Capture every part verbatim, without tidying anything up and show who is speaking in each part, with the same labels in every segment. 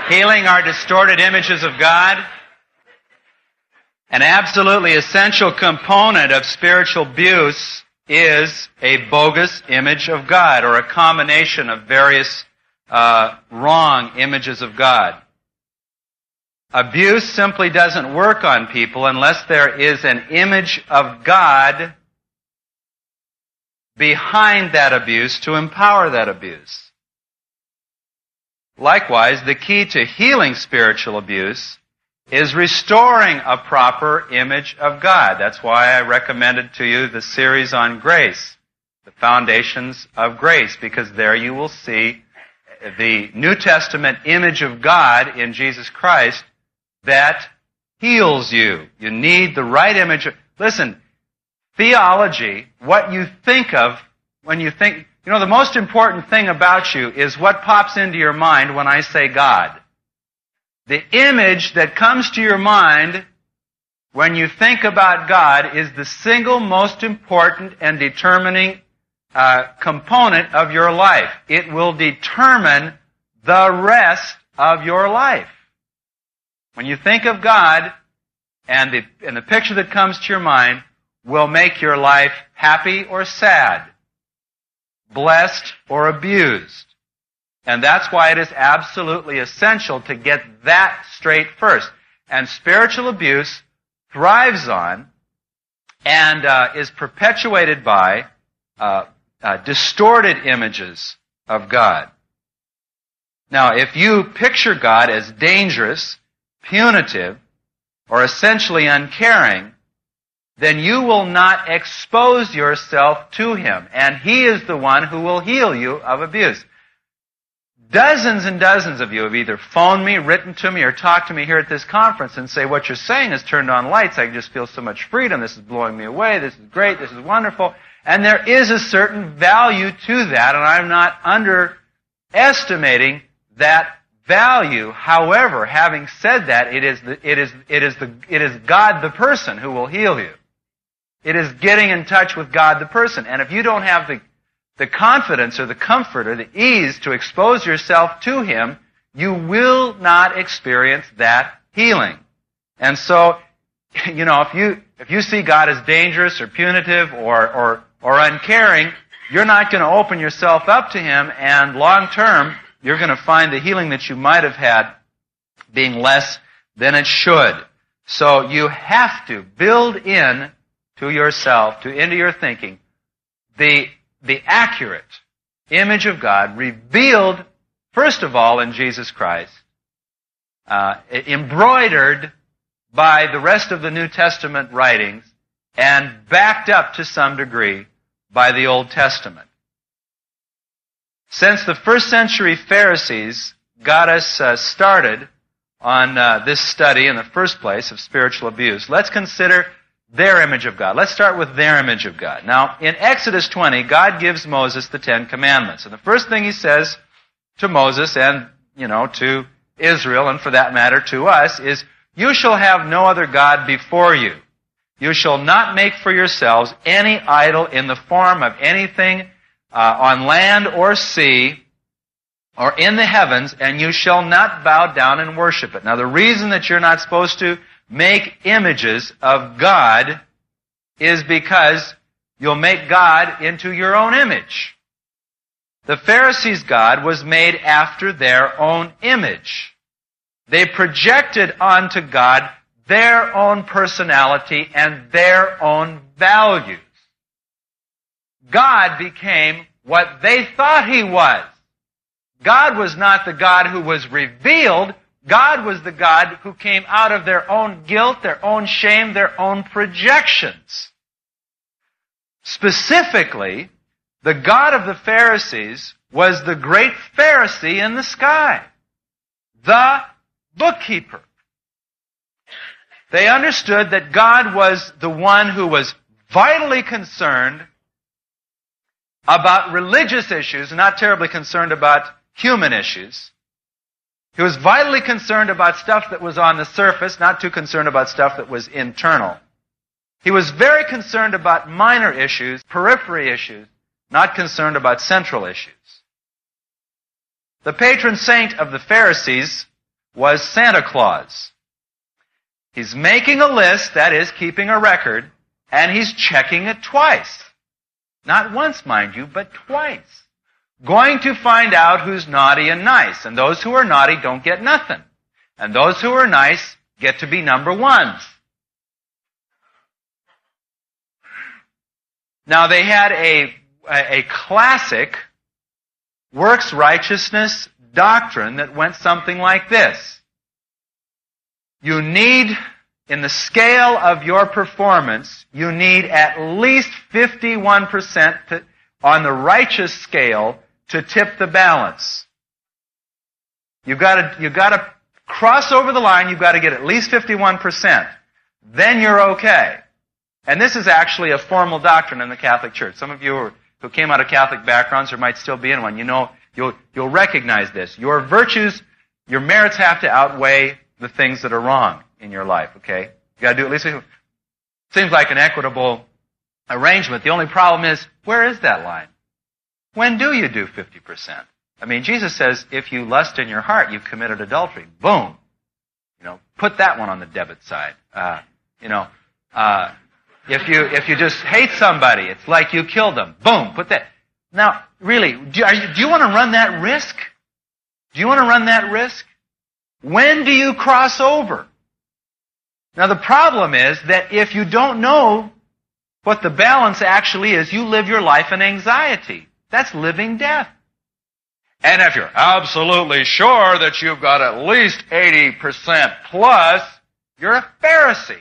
Speaker 1: Healing our distorted images of God. An absolutely essential component of spiritual abuse is a bogus image of God, or a combination of various uh, wrong images of God. Abuse simply doesn't work on people unless there is an image of God behind that abuse to empower that abuse. Likewise, the key to healing spiritual abuse is restoring a proper image of God. That's why I recommended to you the series on grace, the foundations of grace, because there you will see the New Testament image of God in Jesus Christ that heals you. You need the right image of... Listen, theology, what you think of when you think... You know, the most important thing about you is what pops into your mind when I say God. The image that comes to your mind when you think about God is the single most important and determining uh, component of your life. It will determine the rest of your life. When you think of God, and the, and the picture that comes to your mind will make your life happy or sad, blessed or abused. And that's why it is absolutely essential to get that straight first. And spiritual abuse thrives on and uh, is perpetuated by uh, uh, distorted images of God. Now, if you picture God as dangerous, punitive, or essentially uncaring, then you will not expose yourself to Him. And He is the one who will heal you of abuse. Dozens and dozens of you have either phoned me, written to me, or talked to me here at this conference and say, what you're saying has turned on lights. I just feel so much freedom. This is blowing me away. This is great. This is wonderful. And there is a certain value to that, and I'm not underestimating that value. However, having said that, it is the, it is, it is the, it is God the person who will heal you. It is getting in touch with God the person. And if you don't have the, the confidence or the comfort or the ease to expose yourself to Him, you will not experience that healing. And so, you know, if you, if you see God as dangerous or punitive or, or, or uncaring, you're not going to open yourself up to Him, and long term, you're going to find the healing that you might have had being less than it should. So you have to build in to yourself, to into your thinking, the, the accurate image of God revealed, first of all, in Jesus Christ, uh, embroidered by the rest of the New Testament writings, and backed up to some degree by the Old Testament. Since the first century Pharisees got us uh, started on uh, this study in the first place of spiritual abuse, let's consider their image of God. Let's start with their image of God. Now, in Exodus twenty, God gives Moses the Ten Commandments. And the first thing He says to Moses and, you know, to Israel, and for that matter to us, is, you shall have no other God before you. You shall not make for yourselves any idol in the form of anything uh, on land or sea or in the heavens, and you shall not bow down and worship it. Now, the reason that you're not supposed to make images of God is because you'll make God into your own image. The Pharisees' God was made after their own image. They projected onto God their own personality and their own values. God became what they thought He was. God was not the God who was revealed. God was the God who came out of their own guilt, their own shame, their own projections. Specifically, the God of the Pharisees was the great Pharisee in the sky, the bookkeeper. They understood that God was the one who was vitally concerned about religious issues, not terribly concerned about human issues. He was vitally concerned about stuff that was on the surface, not too concerned about stuff that was internal. He was very concerned about minor issues, periphery issues, not concerned about central issues. The patron saint of the Pharisees was Santa Claus. He's making a list, that is, keeping a record, and he's checking it twice. Not once, mind you, but twice. Going to find out who's naughty and nice. And those who are naughty don't get nothing. And those who are nice get to be number ones. Now they had a, a classic works righteousness doctrine that went something like this. You need, in the scale of your performance, you need at least fifty-one percent to, on the righteous scale to tip the balance. You've got to, you've got to cross over the line, you've got to get at least fifty-one percent. Then you're okay. And this is actually a formal doctrine in the Catholic Church. Some of you who, who came out of Catholic backgrounds or might still be in one, you know, you'll, you'll recognize this. Your virtues, your merits have to outweigh the things that are wrong in your life, okay? You gotta do at least, seems like an equitable arrangement. The only problem is, where is that line? When do you do fifty percent? I mean, Jesus says, if you lust in your heart, you've committed adultery. Boom. You know, put that one on the debit side. Uh, you know, uh, if you, if you just hate somebody, it's like you killed them. Boom. Put that. Now, really, do, are you, do you want to run that risk? Do you want to run that risk? When do you cross over? Now, the problem is that if you don't know what the balance actually is, you live your life in anxiety. That's living death. And if you're absolutely sure that you've got at least eighty percent plus, you're a Pharisee.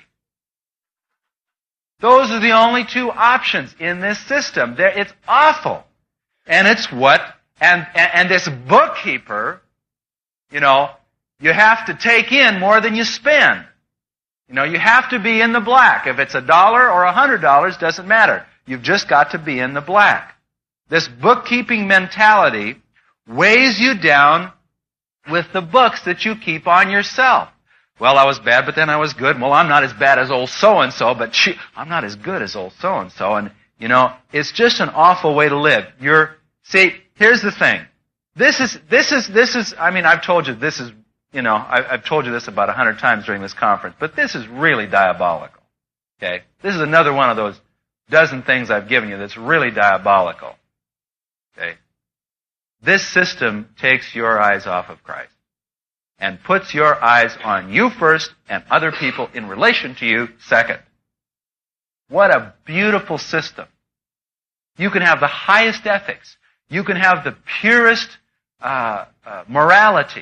Speaker 1: Those are the only two options in this system. There, it's awful. And it's what, and, and, and this bookkeeper, you know, you have to take in more than you spend. You know, you have to be in the black. If it's a dollar or a hundred dollars, doesn't matter. You've just got to be in the black. This bookkeeping mentality weighs you down with the books that you keep on yourself. Well, I was bad, but then I was good. Well, I'm not as bad as old so-and-so, but she, I'm not as good as old so-and-so. And, you know, it's just an awful way to live. You're, see, here's the thing. This is, this is, this is, I mean, I've told you this is, you know, I, I've told you this about a hundred times during this conference, but this is really diabolical. Okay? This is another one of those dozen things I've given you that's really diabolical. Okay? This system takes your eyes off of Christ and puts your eyes on you first and other people in relation to you second. What a beautiful system. You can have the highest ethics. You can have the purest uh, uh, morality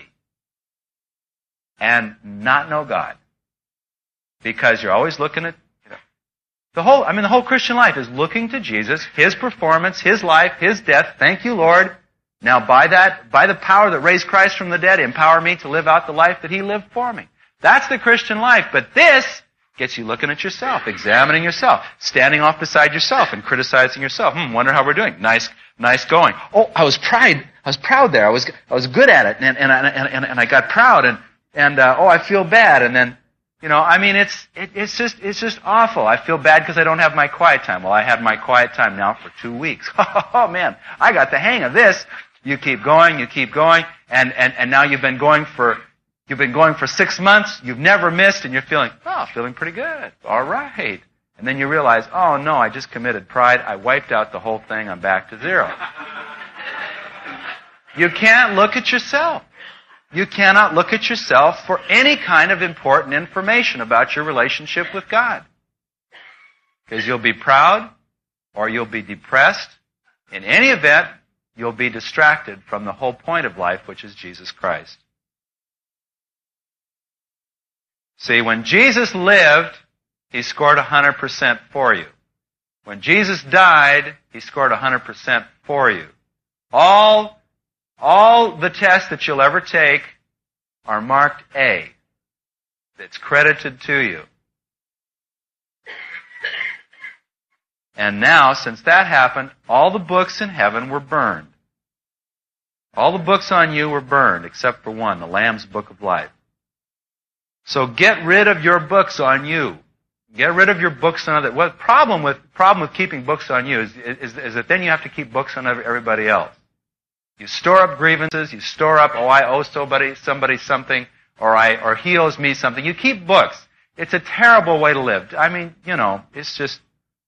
Speaker 1: and not know God. Because you're always looking at, you know, the whole, I mean, the whole Christian life is looking to Jesus, His performance, His life, His death. Thank you, Lord. Now, by that, by the power that raised Christ from the dead, empower me to live out the life that He lived for me. That's the Christian life. But this gets you looking at yourself, examining yourself, standing off beside yourself and criticizing yourself. Hmm, wonder how we're doing. Nice, nice going. Oh, I was proud. I was proud there. I was, I was good at it, and and and and, and I got proud, and and uh, oh, I feel bad, and then, you know, I mean, it's it, it's just it's just awful. I feel bad because I don't have my quiet time. Well, I had my quiet time now for two weeks. Oh man, I got the hang of this. You keep going, you keep going, and, and, and now you've been going for, you've been going for six months, you've never missed, and you're feeling, oh, feeling pretty good. All right. And then you realize, oh no, I just committed pride, I wiped out the whole thing, I'm back to zero. You can't look at yourself. You cannot look at yourself for any kind of important information about your relationship with God. Because you'll be proud, or you'll be depressed. In any event, you'll be distracted from the whole point of life, which is Jesus Christ. See, when Jesus lived, He scored one hundred percent for you. When Jesus died, He scored one hundred percent for you. All, all the tests that you'll ever take are marked A. It's credited to you. And now, since that happened, all the books in heaven were burned. All the books on you were burned, except for one, the Lamb's Book of Life. So get rid of your books on you. Get rid of your books on other. What problem with problem with keeping books on you is, is, is that then you have to keep books on everybody else. You store up grievances. You store up, oh, I owe somebody somebody something. or I, or he owes me something. You keep books. It's a terrible way to live. I mean, you know, it's just,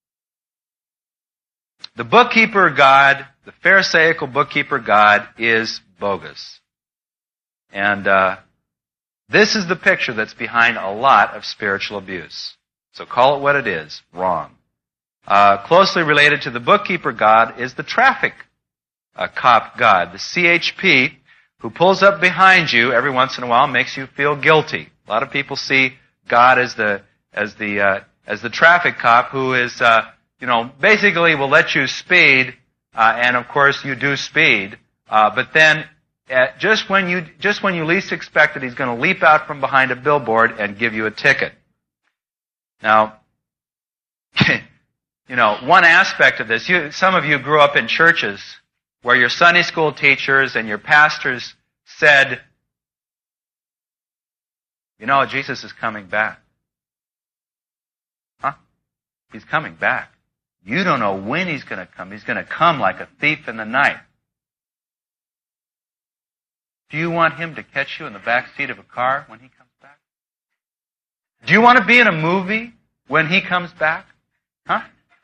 Speaker 1: the bookkeeper God, the Pharisaical bookkeeper God is bogus. And, uh, this is the picture that's behind a lot of spiritual abuse. So call it what it is, wrong. Uh, closely related to the bookkeeper God is the traffic uh, cop God, the C H P, who pulls up behind you every once in a while and makes you feel guilty. A lot of people see God as the as the uh, as the traffic cop who is uh, you know basically will let you speed, uh, and of course you do speed, uh, but then uh, just when you just when you least expect it, he's going to leap out from behind a billboard and give you a ticket. Now, you know, one aspect of this, you, some of you grew up in churches where your Sunday school teachers and your pastors said, you know, Jesus is coming back. Huh? He's coming back. You don't know when he's going to come. He's going to come like a thief in the night. Do you want him to catch you in the back seat of a car when he comes back? Do you want to be in a movie when he comes back? Huh?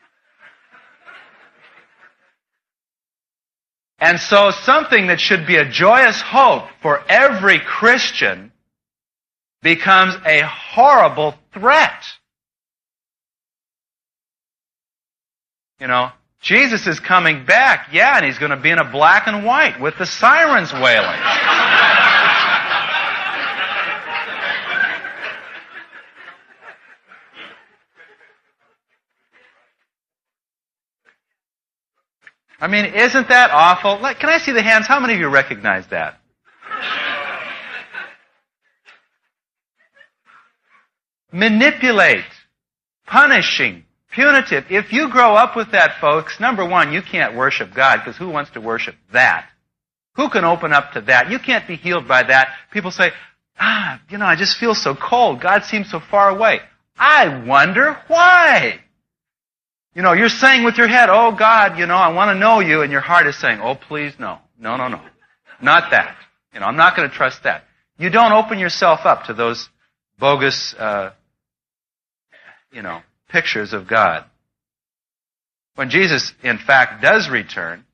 Speaker 1: And so something that should be a joyous hope for every Christian becomes a horrible threat. You know, Jesus is coming back, yeah, and he's going to be in a black and white with the sirens wailing. I mean, isn't that awful? Like, can I see the hands? How many of you recognize that? Manipulate, punishing, punitive. If you grow up with that, folks, number one, you can't worship God, because who wants to worship that? Who can open up to that? You can't be healed by that. People say, ah, you know, I just feel so cold. God seems so far away. I wonder why. You know, you're saying with your head, oh God, you know, I want to know you, and your heart is saying, oh please no. No, no, no. Not that. You know, I'm not going to trust that. You don't open yourself up to those bogus, uh, you know, pictures of God. When Jesus, in fact, does return,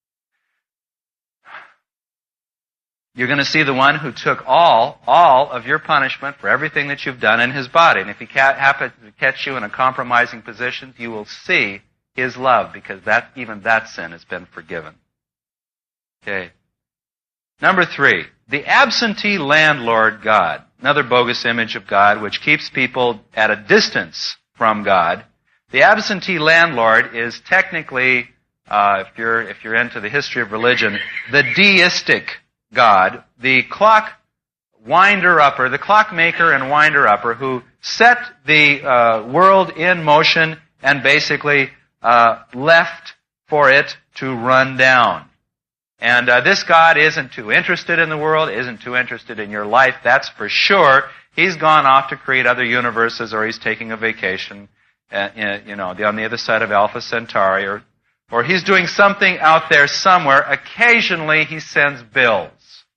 Speaker 1: you're going to see the one who took all, all of your punishment for everything that you've done in his body. And if he happens to catch you in a compromising position, you will see his love, because that, even that sin has been forgiven. Okay. Number three, the absentee landlord God. Another bogus image of God which keeps people at a distance from God. The absentee landlord is technically, uh, if you're, if you're into the history of religion, the deistic God, the clock winder-upper, the clockmaker and winder-upper who set the uh, world in motion and basically uh, left for it to run down. And uh, this God isn't too interested in the world, isn't too interested in your life, that's for sure. He's gone off to create other universes, or he's taking a vacation, uh, in, you know, on the other side of Alpha Centauri, or, or he's doing something out there somewhere. Occasionally he sends bills.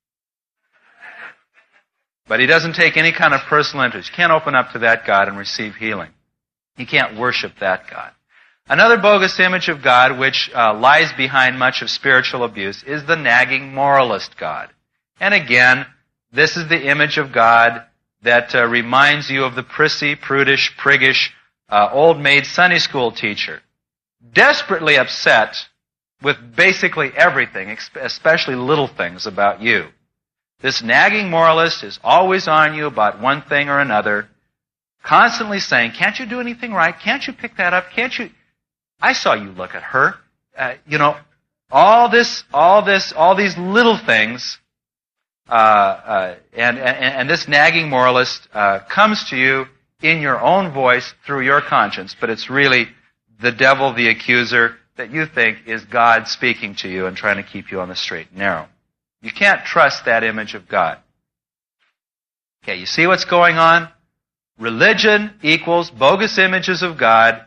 Speaker 1: But he doesn't take any kind of personal interest. You can't open up to that God and receive healing. You can't worship that God. Another bogus image of God which uh, lies behind much of spiritual abuse is the nagging moralist God. And again, this is the image of God that uh, reminds you of the prissy, prudish, priggish, uh, old maid Sunday school teacher. Desperately upset with basically everything, especially little things about you. This nagging moralist is always on you about one thing or another, constantly saying, can't you do anything right? Can't you pick that up? Can't you? I saw you look at her. Uh, you know, all this, all this, all these little things, uh, uh, and, and, and this nagging moralist uh, comes to you in your own voice through your conscience, but it's really the devil, the accuser, that you think is God speaking to you and trying to keep you on the straight and narrow. You can't trust that image of God. Okay, you see what's going on? Religion equals bogus images of God,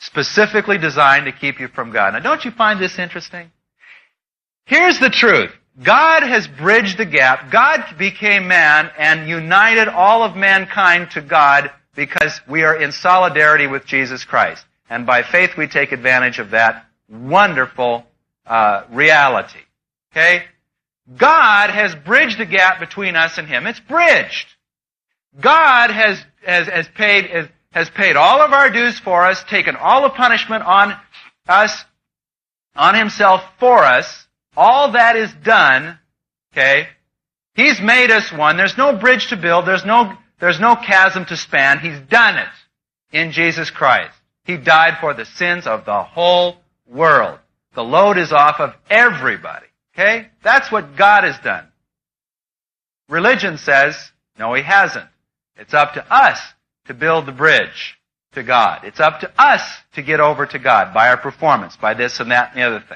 Speaker 1: specifically designed to keep you from God. Now, don't you find this interesting? Here's the truth. God has bridged the gap. God became man and united all of mankind to God because we are in solidarity with Jesus Christ. And by faith we take advantage of that wonderful uh, reality. Okay? God has bridged the gap between us and Him. It's bridged. God has has, has paid has, has paid all of our dues for us, taken all the punishment on us, on Himself for us. All that is done, okay? He's made us one. There's no bridge to build. There's no, there's no chasm to span. He's done it in Jesus Christ. He died for the sins of the whole world. The load is off of everybody, okay? That's what God has done. Religion says, no, He hasn't. It's up to us to build the bridge to God. It's up to us to get over to God by our performance, by this and that and the other thing.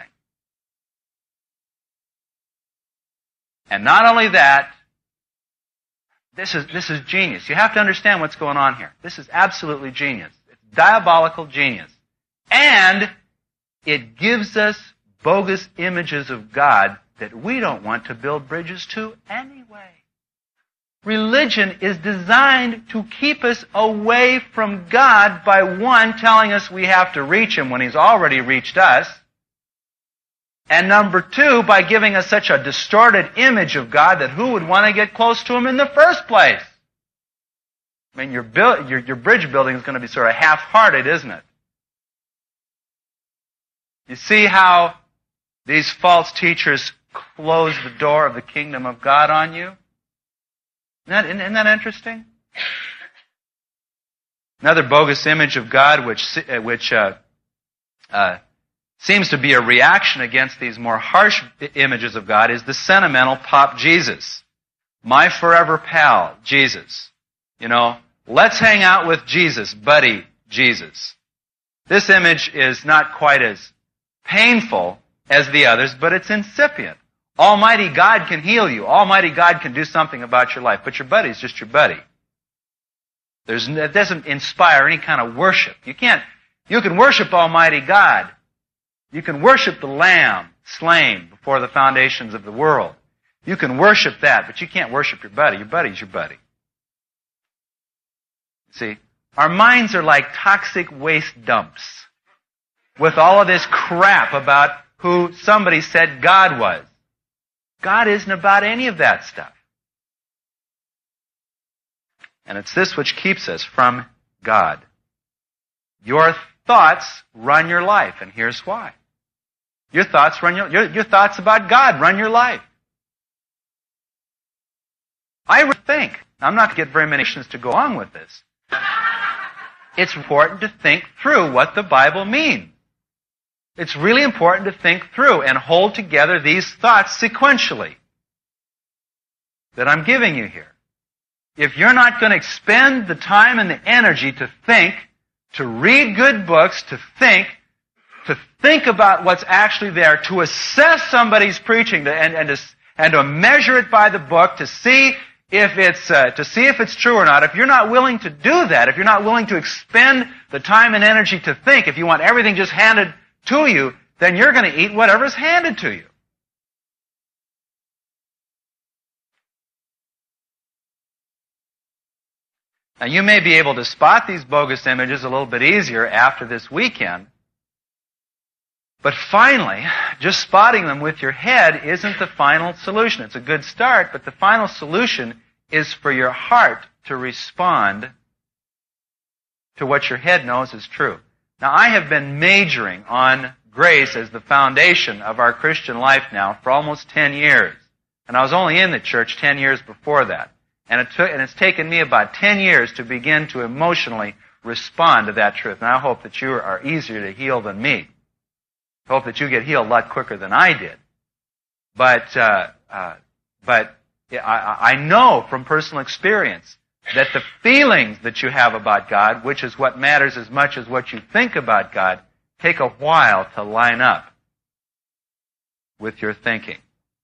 Speaker 1: And not only that, this is, this is genius. You have to understand what's going on here. This is absolutely genius. It's diabolical genius. And it gives us bogus images of God that we don't want to build bridges to anyway. Religion is designed to keep us away from God by, one, telling us we have to reach Him when He's already reached us. And number two, by giving us such a distorted image of God that who would want to get close to Him in the first place? I mean, your, build, your, your bridge building is going to be sort of half-hearted, isn't it? You see how these false teachers close the door of the kingdom of God on you? Isn't that, isn't that interesting? Another bogus image of God which, which uh, uh, seems to be a reaction against these more harsh images of God is the sentimental pop Jesus. My forever pal, Jesus. You know, let's hang out with Jesus, buddy Jesus. This image is not quite as painful as the others, but it's incipient. Almighty God can heal you. Almighty God can do something about your life, but your buddy's just your buddy. There's, it doesn't inspire any kind of worship. You can't, you can worship Almighty God. You can worship the Lamb slain before the foundations of the world. You can worship that, but you can't worship your buddy. Your buddy's your buddy. See, our minds are like toxic waste dumps with all of this crap about who somebody said God was. God isn't about any of that stuff. And it's this which keeps us from God. Your thoughts run your life, and here's why. Your thoughts run your, your, your thoughts about God run your life. I think, I'm not going to get very many questions to go on with this. It's important to think through what the Bible means. It's really important to think through and hold together these thoughts sequentially that I'm giving you here. If you're not going to expend the time and the energy to think, to read good books, to think, to think about what's actually there, to assess somebody's preaching to, and, and, to, and to measure it by the book, to see if it's uh, to see if it's true or not, if you're not willing to do that, if you're not willing to expend the time and energy to think, if you want everything just handed to you, then you're going to eat whatever's handed to you. Now, you may be able to spot these bogus images a little bit easier after this weekend, but finally, just spotting them with your head isn't the final solution. It's a good start, but the final solution is for your heart to respond to what your head knows is true. Now, I have been majoring on grace as the foundation of our Christian life now for almost ten years. And I was only in the church ten years before that. And, it took, and it's taken me about ten years to begin to emotionally respond to that truth. And I hope that you are easier to heal than me. I hope that you get healed a lot quicker than I did. But, uh, uh, but I, I know from personal experience that the feelings that you have about God, which is what matters as much as what you think about God, take a while to line up with your thinking.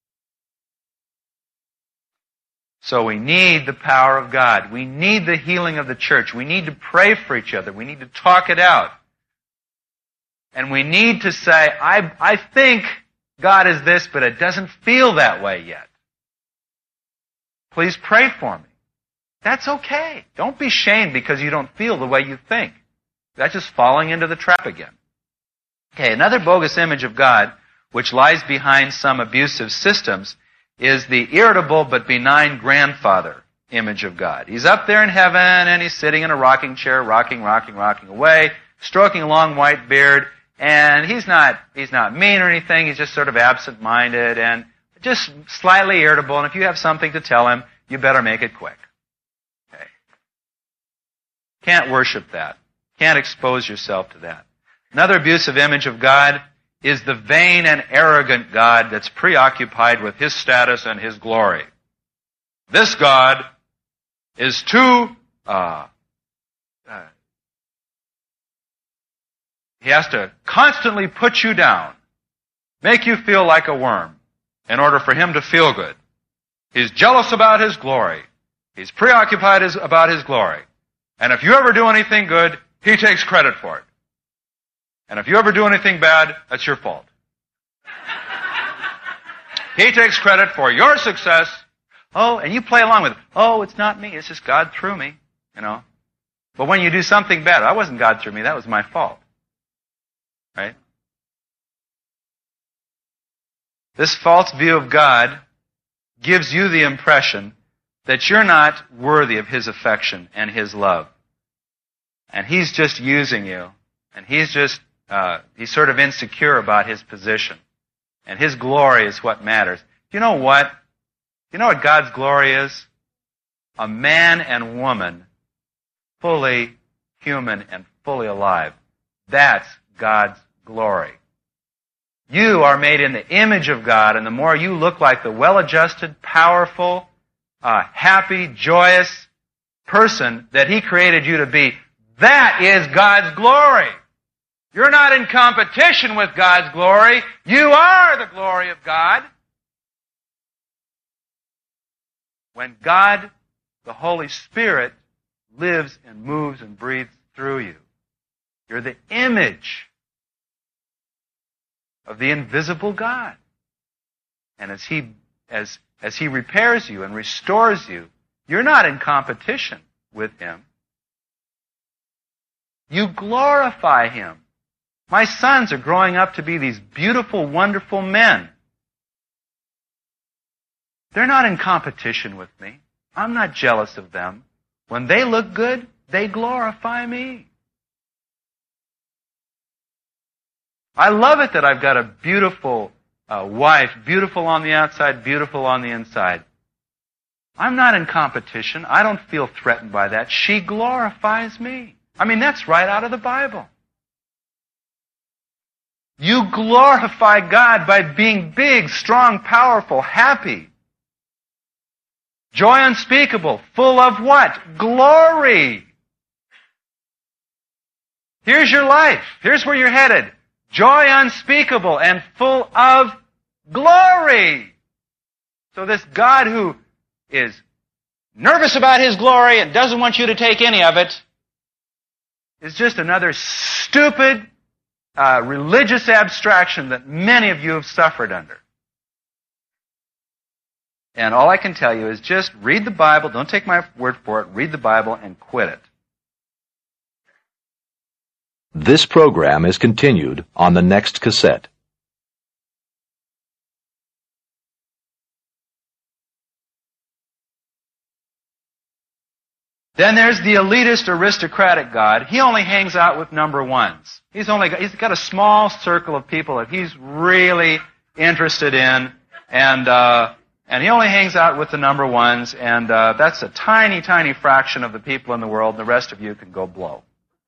Speaker 1: So we need the power of God. We need the healing of the church. We need to pray for each other. We need to talk it out. And we need to say, I, I think God is this, but it doesn't feel that way yet. Please pray for me. That's okay. Don't be shamed because you don't feel the way you think. That's just falling into the trap again. Okay, another bogus image of God, which lies behind some abusive systems, is the irritable but benign grandfather image of God. He's up there in heaven and he's sitting in a rocking chair, rocking, rocking, rocking away, stroking a long white beard, and he's not, he's not mean or anything, he's just sort of absent-minded and just slightly irritable, and if you have something to tell him, you better make it quick. Okay. Can't worship that. Can't expose yourself to that. Another abusive image of God is the vain and arrogant God that's preoccupied with his status and his glory. This God is too, uh, uh, he has to constantly put you down, make you feel like a worm in order for him to feel good. He's jealous about his glory. He's preoccupied his, about his glory. And if you ever do anything good, he takes credit for it. And if you ever do anything bad, that's your fault. He takes credit for your success. Oh, and you play along with it. Oh, it's not me. It's just God through me, you know. But when you do something bad, that wasn't God through me. That was my fault. Right? This false view of God gives you the impression that you're not worthy of his affection and his love. And he's just using you. And he's just, uh, he's sort of insecure about his position. And his glory is what matters. You know what? You know what God's glory is? A man and woman fully human and fully alive. That's God's glory. You are made in the image of God, and the more you look like the well-adjusted, powerful, uh, happy, joyous person that he created you to be, that is God's glory. You're not in competition with God's glory. You are the glory of God. When God, the Holy Spirit, lives and moves and breathes through you, you're the image of the invisible God. And as He, as, as He repairs you and restores you, you're not in competition with Him. You glorify Him. My sons are growing up to be these beautiful, wonderful men. They're not in competition with me. I'm not jealous of them. When they look good, they glorify me. I love it that I've got a beautiful uh, wife, beautiful on the outside, beautiful on the inside. I'm not in competition. I don't feel threatened by that. She glorifies me. I mean, that's right out of the Bible. You glorify God by being big, strong, powerful, happy. Joy unspeakable, full of what? Glory. Here's your life. Here's where you're headed. Joy unspeakable and full of glory. So this God who is nervous about His glory and doesn't want you to take any of it is just another stupid uh, religious abstraction that many of you have suffered under. And all I can tell you is just read the Bible. Don't take my word for it. Read the Bible and quit it.
Speaker 2: This program is continued on the next cassette.
Speaker 1: Then there's the elitist, aristocratic God. He only hangs out with number ones. He's only got, he's got a small circle of people that he's really interested in, and uh, and he only hangs out with the number ones, and uh, that's a tiny, tiny fraction of the people in the world. And the rest of you can go blow.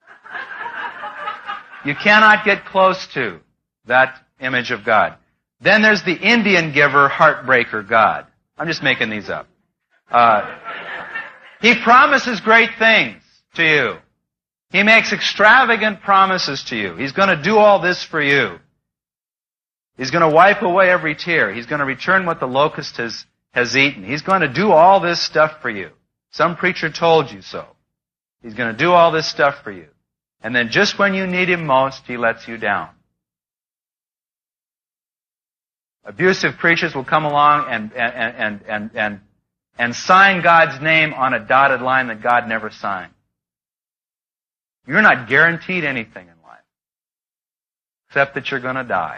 Speaker 1: You cannot get close to that image of God. Then there's the Indian giver, heartbreaker God. I'm just making these up. Uh, he promises great things to you. He makes extravagant promises to you. He's going to do all this for you. He's going to wipe away every tear. He's going to return what the locust has, has eaten. He's going to do all this stuff for you. Some preacher told you so. He's going to do all this stuff for you. And then just when you need Him most, He lets you down. Abusive preachers will come along and, and, and, and, and, and sign God's name on a dotted line that God never signed. You're not guaranteed anything in life, except that you're going to die.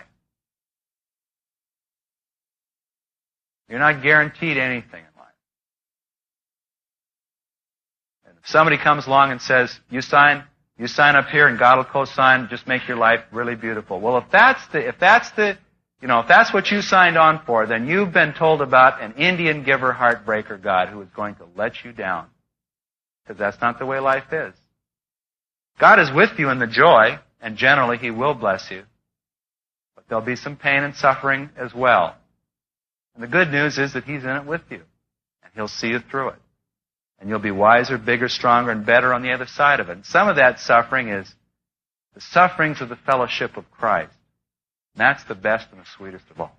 Speaker 1: You're not guaranteed anything in life. And if somebody comes along and says, you sign, you sign up here and God will co-sign, just make your life really beautiful. Well, if that's the, if that's the, you know, if that's what you signed on for, then you've been told about an Indian giver heartbreaker God who is going to let you down. Because that's not the way life is. God is with you in the joy, and generally He will bless you. But there'll be some pain and suffering as well. And the good news is that He's in it with you. And He'll see you through it. And you'll be wiser, bigger, stronger, and better on the other side of it. And some of that suffering is the sufferings of the fellowship of Christ. And that's the best and the sweetest of all.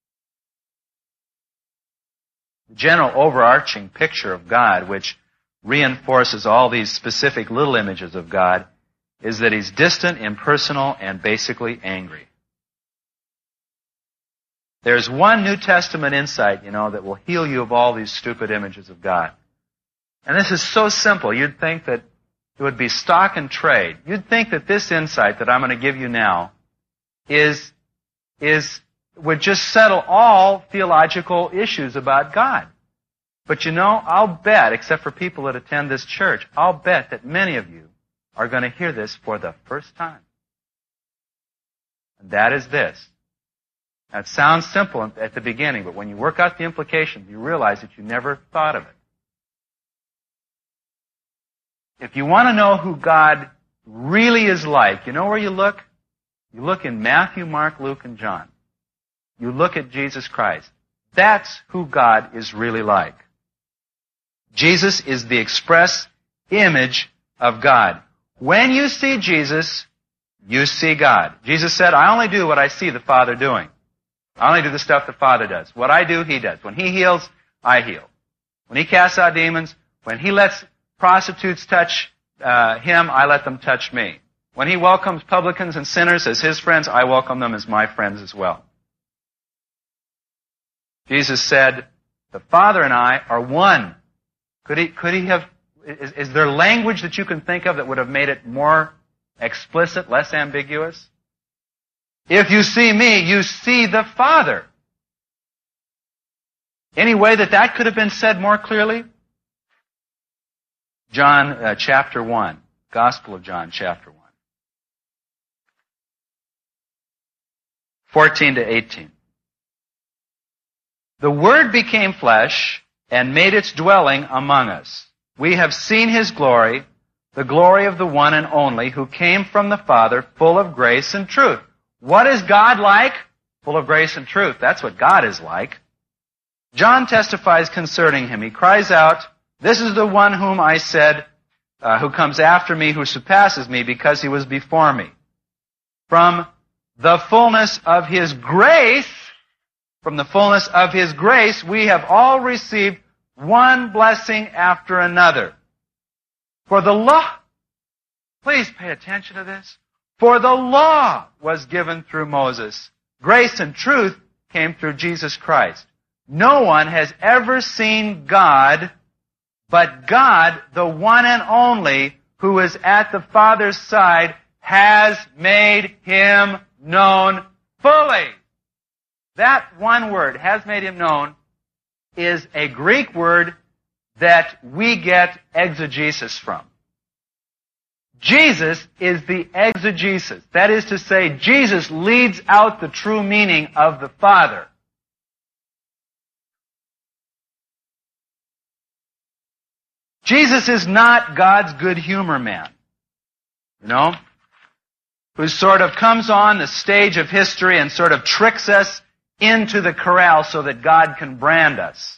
Speaker 1: The general overarching picture of God, which reinforces all these specific little images of God, is that He's distant, impersonal, and basically angry. There's one New Testament insight, you know, that will heal you of all these stupid images of God. And this is so simple. You'd think that it would be stock and trade. You'd think that this insight that I'm going to give you now is, is, would just settle all theological issues about God. But you know, I'll bet, except for people that attend this church, I'll bet that many of you are going to hear this for the first time. And that is this. Now, it sounds simple at the beginning, but when you work out the implications, you realize that you never thought of it. If you want to know who God really is like, you know where you look? You look in Matthew, Mark, Luke, and John. You look at Jesus Christ. That's who God is really like. Jesus is the express image of God. When you see Jesus, you see God. Jesus said, I only do what I see the Father doing. I only do the stuff the Father does. What I do, He does. When He heals, I heal. When He casts out demons, when He lets prostitutes touch uh, Him, I let them touch me. When He welcomes publicans and sinners as His friends, I welcome them as my friends as well. Jesus said, the Father and I are one. Could He, could he have, is, is there language that you can think of that would have made it more explicit, less ambiguous? If you see me, you see the Father. Any way that that could have been said more clearly? John uh, chapter one. Gospel of John chapter one. fourteen to eighteen. The Word became flesh and made its dwelling among us. We have seen His glory, the glory of the one and only who came from the Father, full of grace and truth. What is God like? Full of grace and truth. That's what God is like. John testifies concerning Him. He cries out, this is the one whom I said, uh, who comes after me, who surpasses me, because He was before me. From the fullness of His grace, from the fullness of His grace, we have all received one blessing after another. For the law, please pay attention to this. For the law was given through Moses. Grace and truth came through Jesus Christ. No one has ever seen God, but God, the one and only, who is at the Father's side, has made Him known fully. That one word, has made Him known, is a Greek word that we get exegesis from. Jesus is the exegesis. That is to say, Jesus leads out the true meaning of the Father. Jesus is not God's good humor man, you know, who sort of comes on the stage of history and sort of tricks us into the corral so that God can brand us.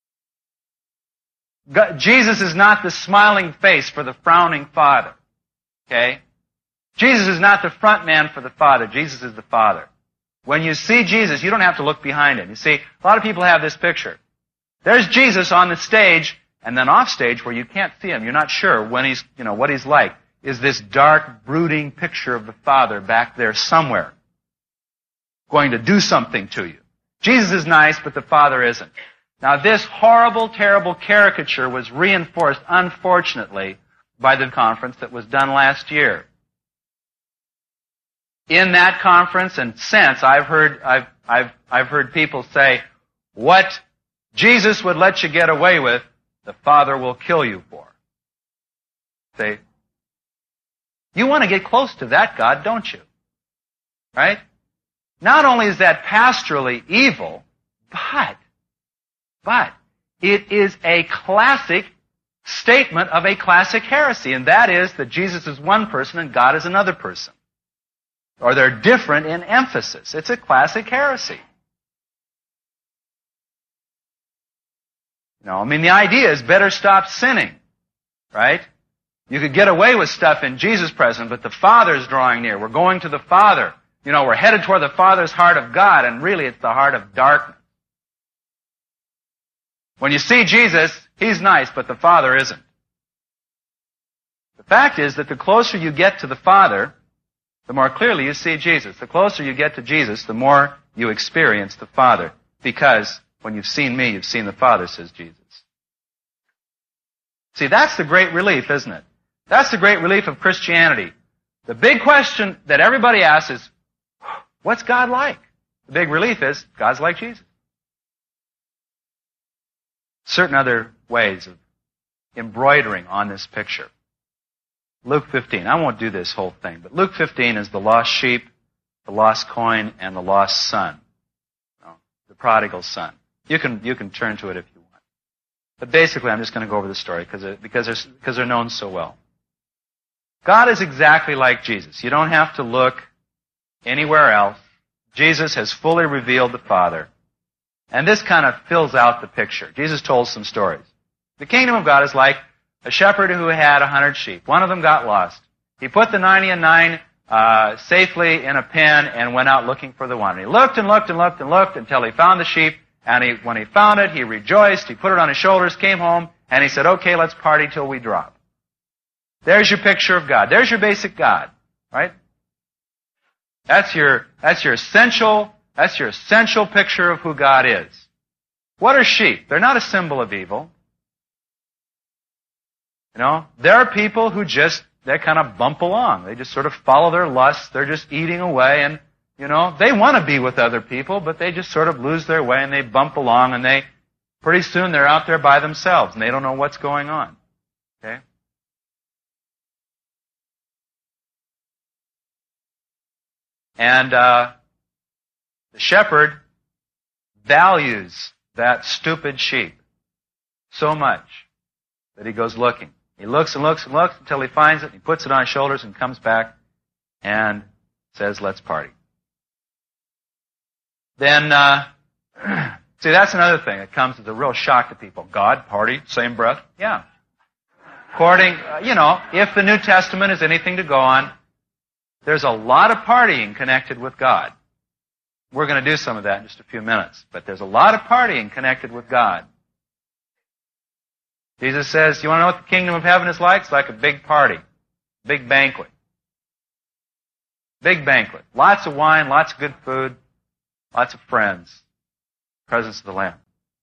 Speaker 1: God, Jesus is not the smiling face for the frowning Father. Okay? Jesus is not the front man for the Father. Jesus is the Father. When you see Jesus, you don't have to look behind Him. You see, a lot of people have this picture. There's Jesus on the stage, and then off stage where you can't see Him, you're not sure when He's, you know, what He's like, is this dark, brooding picture of the Father back there somewhere, going to do something to you. Jesus is nice, but the Father isn't. Now this horrible, terrible caricature was reinforced, unfortunately, by the conference that was done last year. In that conference and since, I've heard, I've, I've, I've heard people say, what Jesus would let you get away with, the Father will kill you for. Say, you want to get close to that God, don't you? Right? Not only is that pastorally evil, but, but, it is a classic statement of a classic heresy, and that is that Jesus is one person and God is another person. Or they're different in emphasis. It's a classic heresy. No, I mean, the idea is better stop sinning, right? You could get away with stuff in Jesus' presence, but the Father's drawing near. We're going to the Father. You know, we're headed toward the Father's heart of God, and really it's the heart of darkness. When you see Jesus, He's nice, but the Father isn't. The fact is that the closer you get to the Father, the more clearly you see Jesus. The closer you get to Jesus, the more you experience the Father. Because when you've seen me, you've seen the Father, says Jesus. See, that's the great relief, isn't it? That's the great relief of Christianity. The big question that everybody asks is, what's God like? The big relief is, God's like Jesus. Certain other ways of embroidering on this picture. Luke fifteen. I won't do this whole thing, but Luke fifteen is the lost sheep, the lost coin, and the lost son. No, the prodigal son. You can, you can turn to it if you want. But basically, I'm just going to go over the story because because they're, because they're known so well. God is exactly like Jesus. You don't have to look anywhere else. Jesus has fully revealed the Father. And this kind of fills out the picture. Jesus told some stories. The kingdom of God is like a shepherd who had a hundred sheep. One of them got lost. He put the ninety and nine uh, safely in a pen and went out looking for the one. And he looked and looked and looked and looked until he found the sheep. And he, when he found it, he rejoiced. He put it on his shoulders, came home, and he said, okay, let's party till we drop. There's your picture of God. There's your basic God, right? That's your, that's your essential, that's your essential picture of who God is. What are sheep? They're not a symbol of evil. You know, there are people who just, they kind of bump along. They just sort of follow their lusts. They're just eating away and, you know, they want to be with other people, but they just sort of lose their way and they bump along and they, pretty soon they're out there by themselves and they don't know what's going on. Okay? And, uh, the shepherd values that stupid sheep so much that he goes looking. He looks and looks and looks until he finds it. He puts it on his shoulders and comes back and says, let's party. Then, uh, see, that's another thing that comes as a real shock to people. God, party, same breath? Yeah. According, uh, you know, if the New Testament is anything to go on, there's a lot of partying connected with God. We're going to do some of that in just a few minutes. But there's a lot of partying connected with God. Jesus says, you want to know what the kingdom of heaven is like? It's like a big party. Big banquet. Big banquet. Lots of wine, lots of good food, lots of friends. Presence of the Lamb.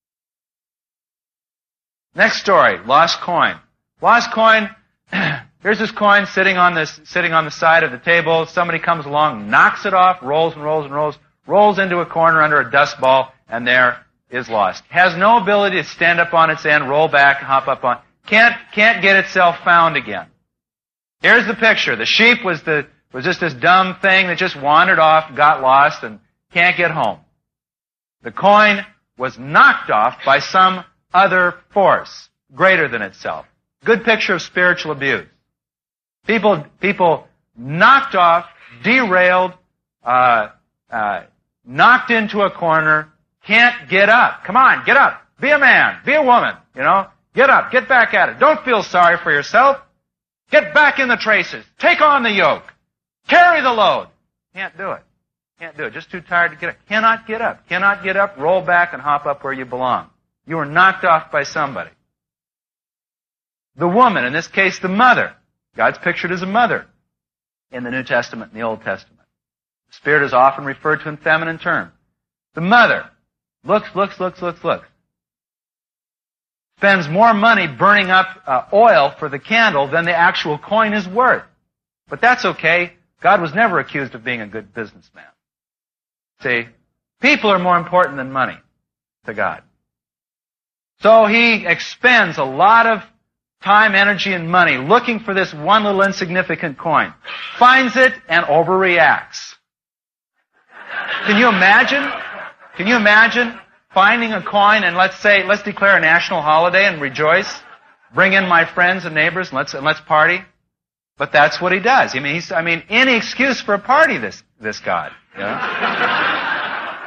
Speaker 1: Next story, lost coin. Lost coin, here's this coin sitting on this, sitting on the side of the table. Somebody comes along, knocks it off, rolls and rolls and rolls, rolls into a corner under a dust ball, and there is lost. Has no ability to stand up on its end, roll back, and hop up on. Can't, can't get itself found again. Here's the picture. The sheep was the, was just this dumb thing that just wandered off, got lost, and can't get home. The coin was knocked off by some other force greater than itself. Good picture of spiritual abuse. People, people knocked off, derailed, uh, uh, knocked into a corner, can't get up. Come on, get up. Be a man. Be a woman. You know, get up. Get back at it. Don't feel sorry for yourself. Get back in the traces. Take on the yoke. Carry the load. Can't do it. Can't do it. Just too tired to get up. Cannot get up. Cannot get up, roll back, and hop up where you belong. You were knocked off by somebody. The woman, in this case the mother. God's pictured as a mother in the New Testament and the Old Testament. The Spirit is often referred to in feminine terms. The mother Looks, looks, looks, looks, looks. Spends more money burning up uh, oil for the candle than the actual coin is worth. But that's okay. God was never accused of being a good businessman. See, people are more important than money to God. So he expends a lot of time, energy, and money looking for this one little insignificant coin. Finds it and overreacts. Can you imagine? Can you imagine finding a coin and let's say, let's declare a national holiday and rejoice? Bring in my friends and neighbors and let's, and let's party? But that's what he does. I mean, he's, I mean, any excuse for a party, this, this God. You know?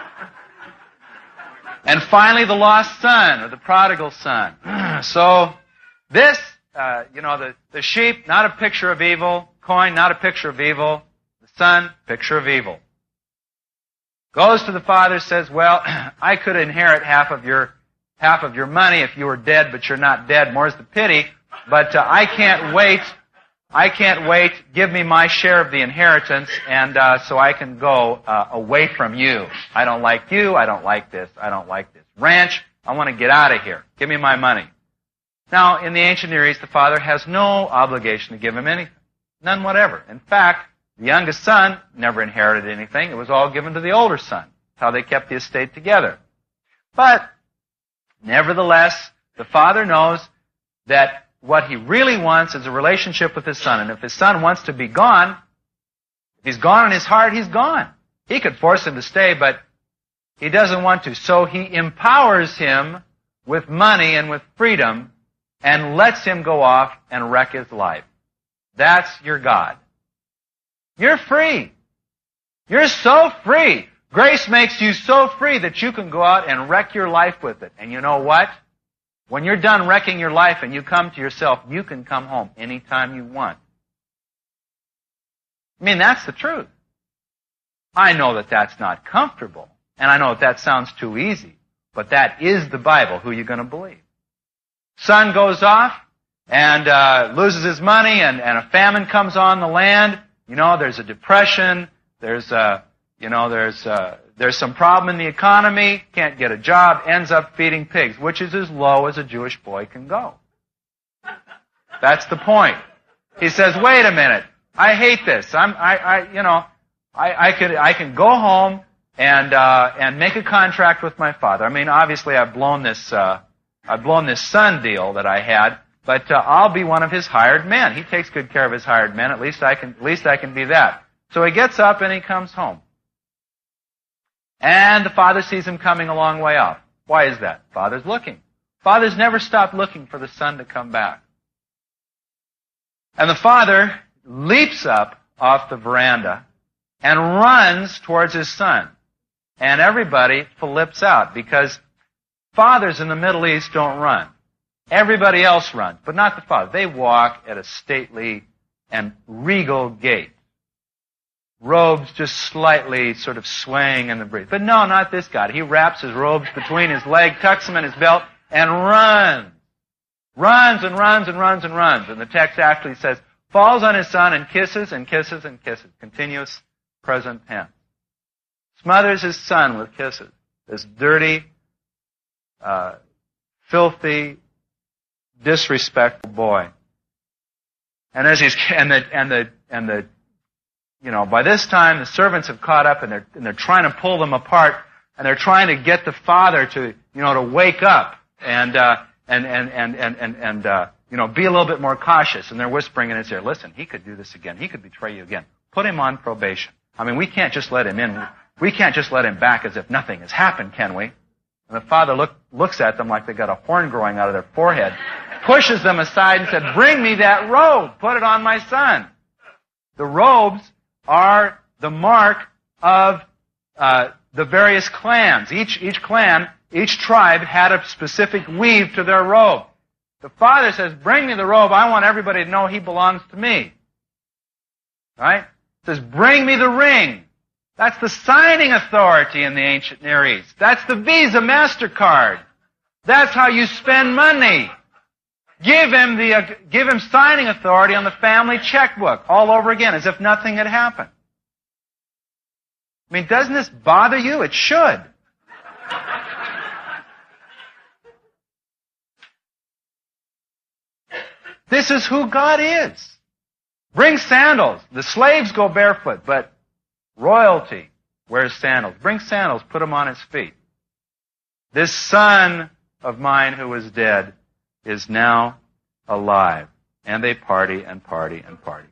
Speaker 1: And finally, the lost son, or the prodigal son. So, this, uh, you know, the, the sheep, not a picture of evil. Coin, not a picture of evil. The son, picture of evil. Goes to the father, says, well, I could inherit half of your, half of your money if you were dead, but you're not dead. More's the pity. But uh, I can't wait. I can't wait. Give me my share of the inheritance, and uh, so I can go uh, away from you. I don't like you. I don't like this. I don't like this ranch. I want to get out of here. Give me my money. Now, in the ancient Near East, the father has no obligation to give him anything. None whatever. In fact, the youngest son never inherited anything. It was all given to the older son. That's how they kept the estate together. But, nevertheless, the father knows that what he really wants is a relationship with his son. And if his son wants to be gone, if he's gone in his heart, he's gone. He could force him to stay, but he doesn't want to. So he empowers him with money and with freedom and lets him go off and wreck his life. That's your God. You're free. You're so free. Grace makes you so free that you can go out and wreck your life with it. And you know what? When you're done wrecking your life and you come to yourself, you can come home anytime you want. I mean, that's the truth. I know that that's not comfortable. And I know that that sounds too easy. But that is the Bible. Who are you going to believe? Son goes off and uh, loses his money, and, and a famine comes on the land. You know, there's a depression. There's a, you know, there's a, there's some problem in the economy. Can't get a job. Ends up feeding pigs, which is as low as a Jewish boy can go. That's the point. He says, "Wait a minute. I hate this. I'm, I, I, you know, I, I could, I can go home and uh, and make a contract with my father. I mean, obviously, I've blown this, uh, I've blown this son deal that I had." But uh, I'll be one of his hired men. He takes good care of his hired men. At least I can. At least I can be that. So he gets up and he comes home. And the father sees him coming a long way off. Why is that? Father's looking. Father's never stopped looking for the son to come back. And the father leaps up off the veranda and runs towards his son. And everybody flips out because fathers in the Middle East don't run. Everybody else runs, but not the father. They walk at a stately and regal gait. Robes just slightly sort of swaying in the breeze. But no, not this guy. He wraps his robes between his leg, tucks them in his belt, and runs. Runs and runs and runs and runs. And the text actually says, falls on his son and kisses and kisses and kisses. Continuous present tense. Smothers his son with kisses. This dirty, uh, filthy, disrespectful boy. And as he's, and the, and the, and the, you know, by this time the servants have caught up and they're, and they're trying to pull them apart and they're trying to get the father to, you know, to wake up and, uh, and, and, and, and, and, and uh, you know, be a little bit more cautious. And they're whispering in his ear, listen, he could do this again. He could betray you again. Put him on probation. I mean, we can't just let him in. We can't just let him back as if nothing has happened, can we? And the father look, looks at them like they got a horn growing out of their forehead, pushes them aside and said, bring me that robe. Put it on my son. The robes are the mark of uh, the various clans. Each, each clan, each tribe had a specific weave to their robe. The father says, bring me the robe. I want everybody to know he belongs to me. Right? He says, bring me the ring. That's the signing authority in the ancient Near East. That's the Visa MasterCard. That's how you spend money. Give him the, uh, give him signing authority on the family checkbook all over again as if nothing had happened. I mean, doesn't this bother you? It should. This is who God is. Bring sandals. The slaves go barefoot, but royalty wears sandals. Bring sandals, put them on his feet. This son of mine who was dead is now alive. And they party and party and party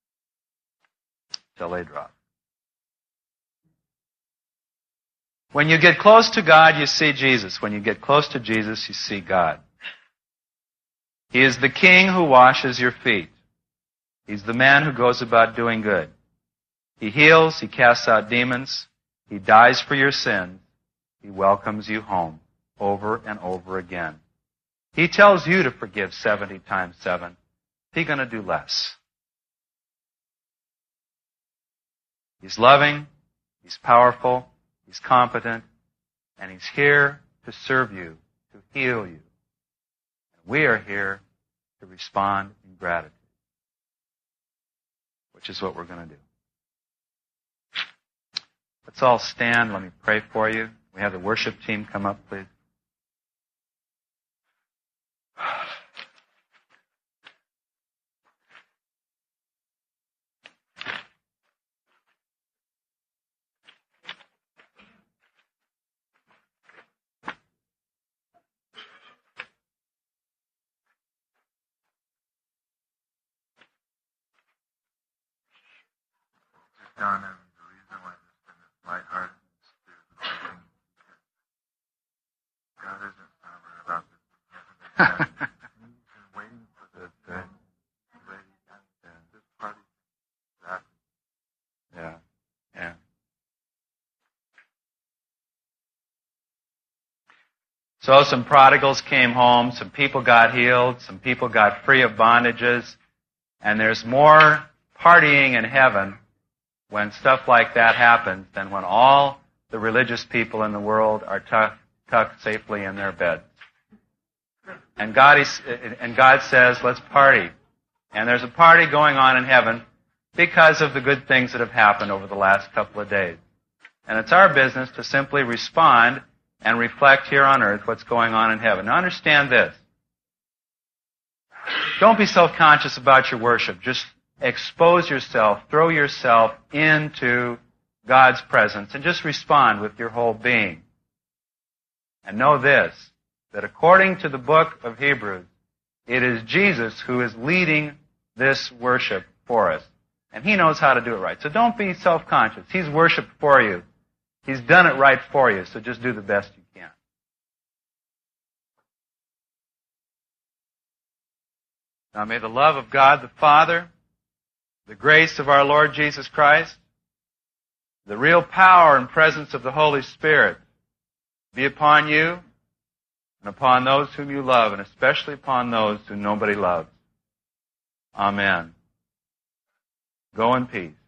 Speaker 1: till they drop. When you get close to God, you see Jesus. When you get close to Jesus, you see God. He is the king who washes your feet. He's the man who goes about doing good. He heals, he casts out demons, he dies for your sins, he welcomes you home over and over again. He tells you to forgive seventy times seven. Is he going to do less? He's loving, he's powerful, he's competent, and he's here to serve you, to heal you. And we are here to respond in gratitude, which is what we're going to do. Let's all stand. Let me pray for you. We have the worship team come up, please.
Speaker 3: John, and the reason why this in my heart is to God isn't sober about this. He hasn't been He's been waiting for this day. Ready and this party exactly.
Speaker 1: Yeah. Yeah. So some prodigals came home, some people got healed, some people got free of bondages, and there's more partying in heaven when stuff like that happens than when all the religious people in the world are tucked, tucked safely in their beds. And God, is, and God says, let's party. And there's a party going on in heaven because of the good things that have happened over the last couple of days. And it's our business to simply respond and reflect here on earth what's going on in heaven. Now understand this. Don't be self-conscious about your worship. Just expose yourself, throw yourself into God's presence, and just respond with your whole being. And know this, that according to the book of Hebrews, it is Jesus who is leading this worship for us. And He knows how to do it right. So don't be self-conscious. He's worshiped for you. He's done it right for you, so just do the best you can. Now may the love of God the Father, the grace of our Lord Jesus Christ, the real power and presence of the Holy Spirit be upon you and upon those whom you love, and especially upon those whom nobody loves. Amen. Go in peace.